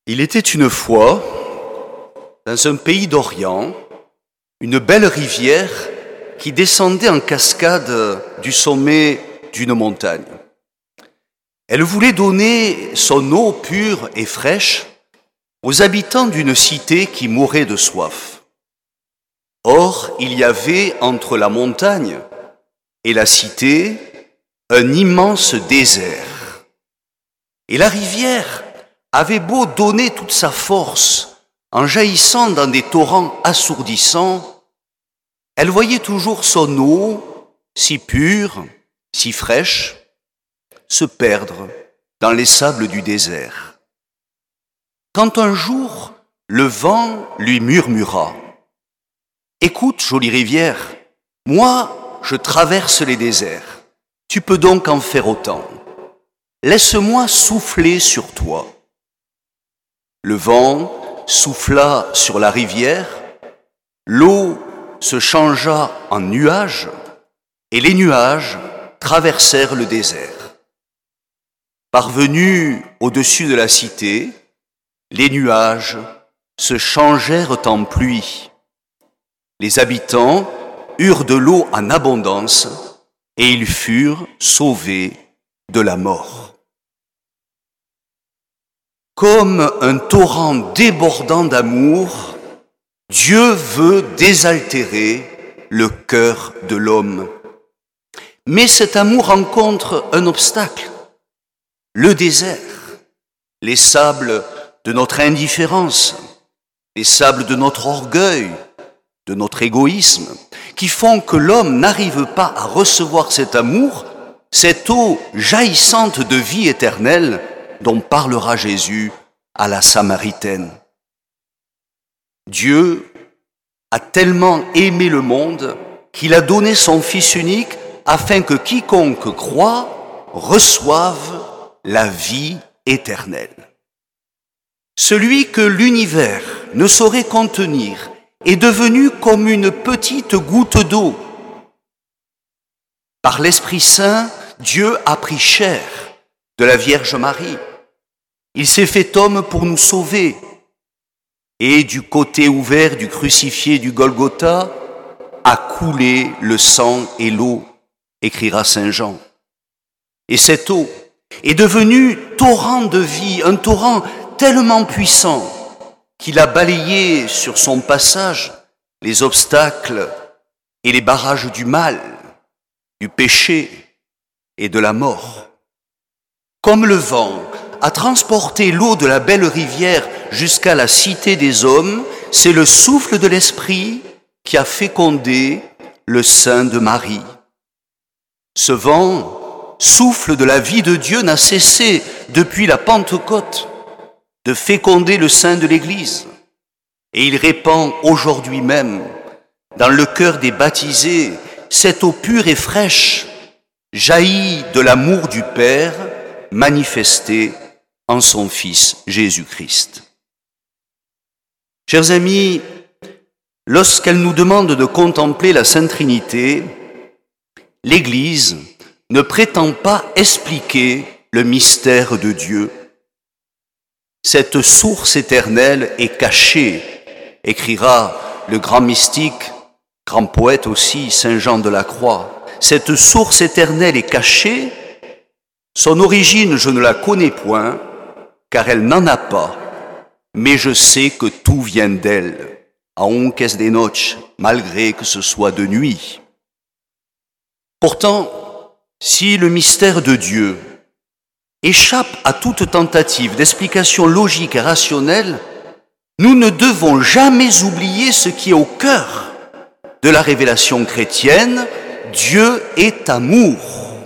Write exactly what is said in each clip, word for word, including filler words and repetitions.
Il était une fois, dans un pays d'Orient, une belle rivière qui descendait en cascade du sommet d'une montagne. Elle voulait donner son eau pure et fraîche aux habitants d'une cité qui mourait de soif. Or, il y avait entre la montagne et la cité un immense désert. Et la rivière avait beau donner toute sa force en jaillissant dans des torrents assourdissants, elle voyait toujours son eau, si pure, si fraîche, se perdre dans les sables du désert. Quand un jour, le vent lui murmura « Écoute, jolie rivière, moi, je traverse les déserts. Tu peux donc en faire autant. Laisse-moi souffler sur toi. » Le vent souffla sur la rivière, l'eau se changea en nuages, et les nuages traversèrent le désert. Parvenus au-dessus de la cité, les nuages se changèrent en pluie. Les habitants eurent de l'eau en abondance, et ils furent sauvés de la mort. Comme un torrent débordant d'amour, Dieu veut désaltérer le cœur de l'homme. Mais cet amour rencontre un obstacle, le désert, les sables de notre indifférence, les sables de notre orgueil, de notre égoïsme, qui font que l'homme n'arrive pas à recevoir cet amour, cette eau jaillissante de vie éternelle dont parlera Jésus à la Samaritaine. Dieu a tellement aimé le monde qu'il a donné son Fils unique afin que quiconque croit reçoive la vie éternelle. Celui que l'univers ne saurait contenir est devenu comme une petite goutte d'eau. Par l'Esprit Saint, Dieu a pris chair de la Vierge Marie. Il s'est fait homme pour nous sauver. Et du côté ouvert du crucifié du Golgotha a coulé le sang et l'eau, écrira Saint Jean. Et cette eau est devenue torrent de vie, un torrent tellement puissant qu'il a balayé sur son passage les obstacles et les barrages du mal, du péché et de la mort. Comme le vent a transporté l'eau de la belle rivière jusqu'à la cité des hommes, c'est le souffle de l'Esprit qui a fécondé le sein de Marie. Ce vent, souffle de la vie de Dieu, n'a cessé depuis la Pentecôte de féconder le sein de l'Église. Et il répand aujourd'hui même, dans le cœur des baptisés, cette eau pure et fraîche, jaillie de l'amour du Père, manifestée en son Fils Jésus-Christ. Chers amis, lorsqu'elle nous demande de contempler la Sainte Trinité, l'Église ne prétend pas expliquer le mystère de Dieu. Cette source éternelle est cachée, écrira le grand mystique, grand poète aussi, Saint Jean de la Croix. Cette source éternelle est cachée, son origine je ne la connais point, car elle n'en a pas, mais je sais que tout vient d'elle, aunque es de noche, malgré que ce soit de nuit. Pourtant, si le mystère de Dieu échappe à toute tentative d'explication logique et rationnelle, nous ne devons jamais oublier ce qui est au cœur de la révélation chrétienne, Dieu est amour.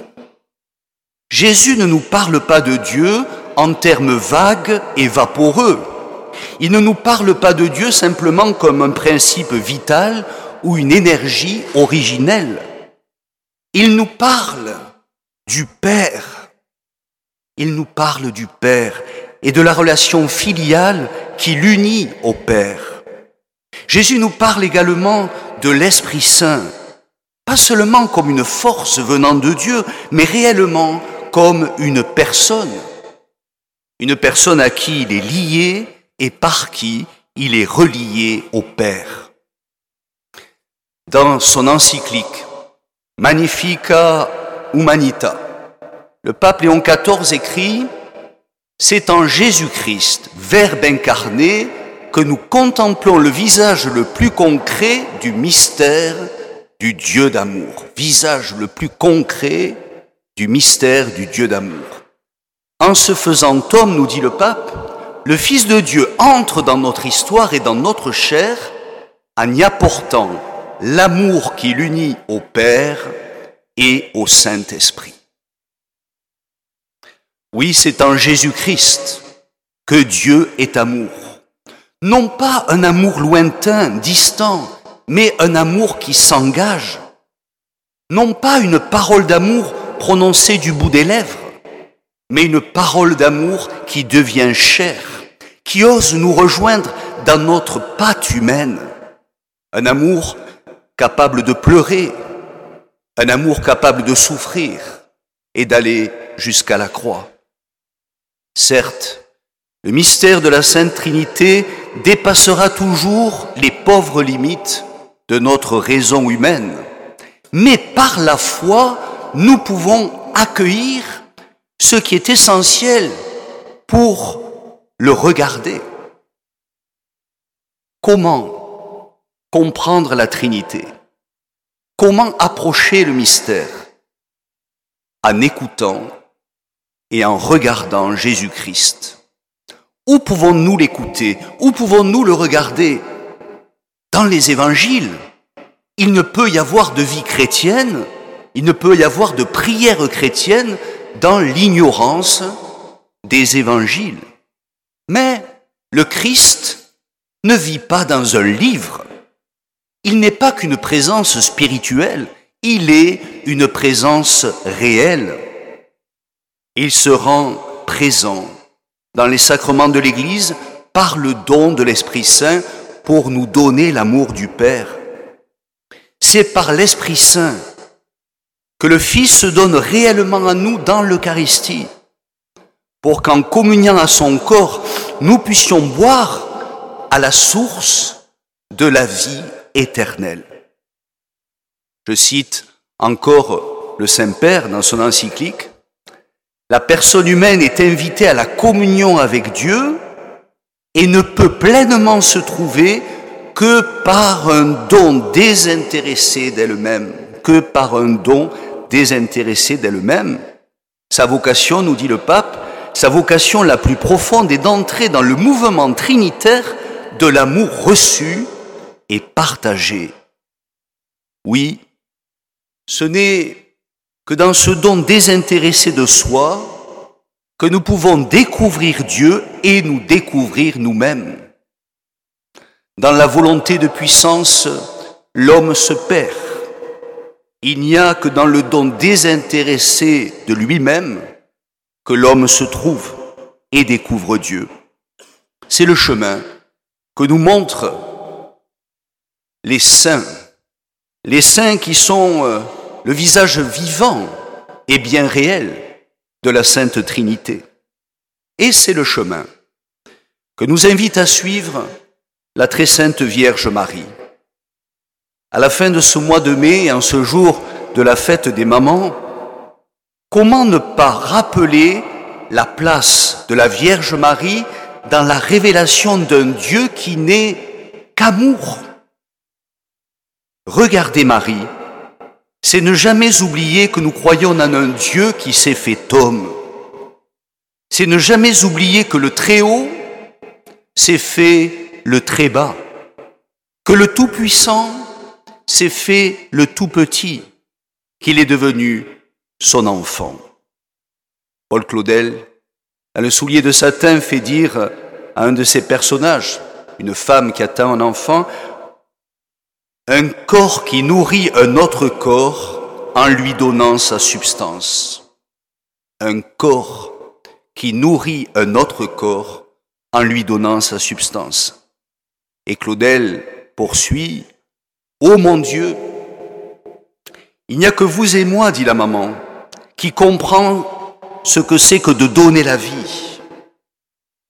Jésus ne nous parle pas de Dieu en termes vagues et vaporeux. Il ne nous parle pas de Dieu simplement comme un principe vital ou une énergie originelle. Il nous parle du Père. Il nous parle du Père et de la relation filiale qui l'unit au Père. Jésus nous parle également de l'Esprit Saint, pas seulement comme une force venant de Dieu, mais réellement comme une personne. une personne à qui il est lié et par qui il est relié au Père. Dans son encyclique Magnificat Humanita, le pape Léon quatorze écrit « C'est en Jésus-Christ, Verbe incarné, que nous contemplons le visage le plus concret du mystère du Dieu d'amour. » Visage le plus concret du mystère du Dieu d'amour. En se faisant homme, nous dit le pape, le Fils de Dieu entre dans notre histoire et dans notre chair en y apportant l'amour qui l'unit au Père et au Saint-Esprit. Oui, c'est en Jésus-Christ que Dieu est amour. Non pas un amour lointain, distant, mais un amour qui s'engage. Non pas une parole d'amour prononcée du bout des lèvres, mais une parole d'amour qui devient chair, qui ose nous rejoindre dans notre patte humaine. Un amour capable de pleurer, un amour capable de souffrir et d'aller jusqu'à la croix. Certes, le mystère de la Sainte Trinité dépassera toujours les pauvres limites de notre raison humaine, mais par la foi, nous pouvons accueillir ce qui est essentiel pour le regarder. Comment comprendre la Trinité? Comment approcher le mystère? En écoutant et en regardant Jésus-Christ. Où pouvons-nous l'écouter? Où pouvons-nous le regarder? Dans les évangiles. Il ne peut y avoir de vie chrétienne, il ne peut y avoir de prière chrétienne dans l'ignorance des évangiles. Mais le Christ ne vit pas dans un livre. Il n'est pas qu'une présence spirituelle, il est une présence réelle. Il se rend présent dans les sacrements de l'Église par le don de l'Esprit Saint pour nous donner l'amour du Père. C'est par l'Esprit Saint que le Fils se donne réellement à nous dans l'Eucharistie, pour qu'en communiant à son corps, nous puissions boire à la source de la vie éternelle. Je cite encore le Saint-Père dans son encyclique, « La personne humaine est invitée à la communion avec Dieu et ne peut pleinement se trouver que par un don désintéressé d'elle-même, que par un don désintéressé d'elle-même. Sa vocation, nous dit le pape, sa vocation la plus profonde est d'entrer dans le mouvement trinitaire de l'amour reçu et partagé. » Oui, ce n'est que dans ce don désintéressé de soi que nous pouvons découvrir Dieu et nous découvrir nous-mêmes. Dans la volonté de puissance, l'homme se perd. Il n'y a que dans le don désintéressé de lui-même que l'homme se trouve et découvre Dieu. C'est le chemin que nous montrent les saints, les saints qui sont le visage vivant et bien réel de la Sainte Trinité. Et c'est le chemin que nous invite à suivre la très sainte Vierge Marie. À la fin de ce mois de mai, en ce jour de la fête des mamans, comment ne pas rappeler la place de la Vierge Marie dans la révélation d'un Dieu qui n'est qu'amour? Regardez Marie, c'est ne jamais oublier que nous croyons en un Dieu qui s'est fait homme. C'est ne jamais oublier que le Très-Haut s'est fait le Très-Bas, que le Tout-Puissant s'est fait le Tout-Petit, qu'il est devenu son enfant. Paul Claudel, dans le soulier de satin, fait dire à un de ses personnages, une femme qui attend un enfant, un corps qui nourrit un autre corps en lui donnant sa substance. Un corps qui nourrit un autre corps en lui donnant sa substance. Et Claudel poursuit, « Ô mon Dieu, il n'y a que vous et moi, dit la maman, qui comprend ce que c'est que de donner la vie.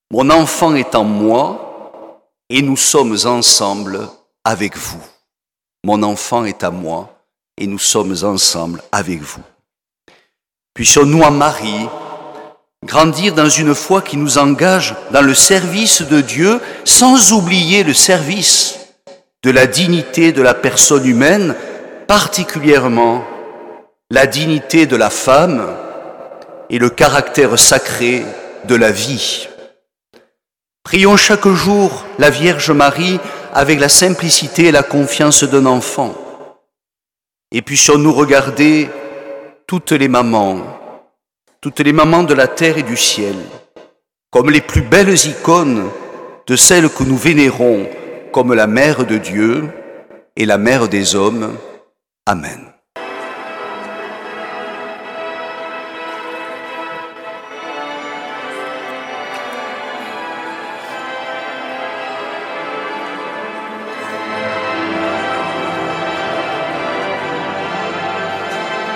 Mon enfant est en moi et nous sommes ensemble avec vous. Mon enfant est à moi et nous sommes ensemble avec vous. Puissions-nous en Marie grandir dans une foi qui nous engage dans le service de Dieu sans oublier le service de la dignité de la personne humaine, particulièrement la dignité de la femme et le caractère sacré de la vie. Prions chaque jour la Vierge Marie avec la simplicité et la confiance d'un enfant. Et puissions-nous regarder toutes les mamans, toutes les mamans de la terre et du ciel, comme les plus belles icônes de celles que nous vénérons comme la Mère de Dieu et la Mère des hommes. Amen.